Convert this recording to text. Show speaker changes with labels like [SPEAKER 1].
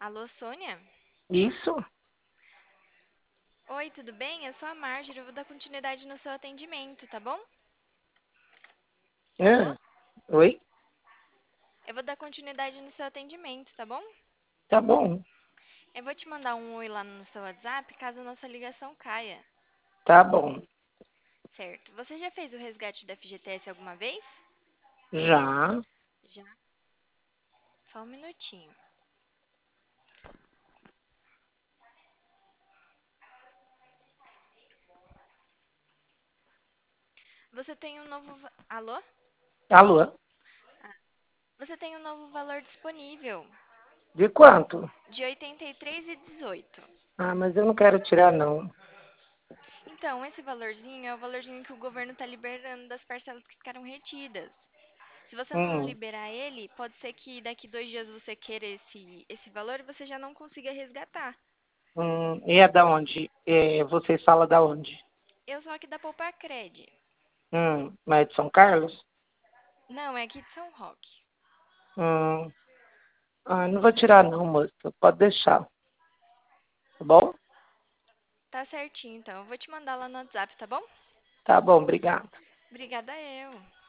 [SPEAKER 1] Alô, Sônia?
[SPEAKER 2] Isso?
[SPEAKER 1] Oi, tudo bem? Eu sou a Marjorie, eu vou dar continuidade no seu atendimento, tá bom? Alô?
[SPEAKER 2] É. Oi?
[SPEAKER 1] Eu vou dar continuidade no seu atendimento, tá bom?
[SPEAKER 2] Tá bom.
[SPEAKER 1] Eu vou te mandar um oi lá no seu WhatsApp caso a nossa ligação caia,
[SPEAKER 2] Tá bom.
[SPEAKER 1] certo? Você já fez o resgate da FGTS alguma vez?
[SPEAKER 2] Já.
[SPEAKER 1] Já. Só um minutinho. Você tem um novo. Alô?
[SPEAKER 2] Alô?
[SPEAKER 1] Ah, você tem um novo valor disponível
[SPEAKER 2] De quanto?
[SPEAKER 1] de 83,18.
[SPEAKER 2] Ah, mas eu não quero tirar, não.
[SPEAKER 1] Então, esse valorzinho é o valorzinho que o governo está liberando das parcelas que ficaram retidas. Se você não
[SPEAKER 2] Hum,
[SPEAKER 1] liberar ele, pode ser que daqui 2 dias você queira esse valor e você já não consiga resgatar.
[SPEAKER 2] e é da onde? Vocês falam da onde?
[SPEAKER 1] Eu sou aqui da Poupacred.
[SPEAKER 2] Mas é de São Carlos?
[SPEAKER 1] Não, é aqui de São Roque.
[SPEAKER 2] Hum, não vou tirar, não, moça. Pode deixar. Tá bom?
[SPEAKER 1] Tá certinho, então. Eu vou te mandar lá no WhatsApp, tá bom?
[SPEAKER 2] Tá bom, obrigado.
[SPEAKER 1] Obrigada eu.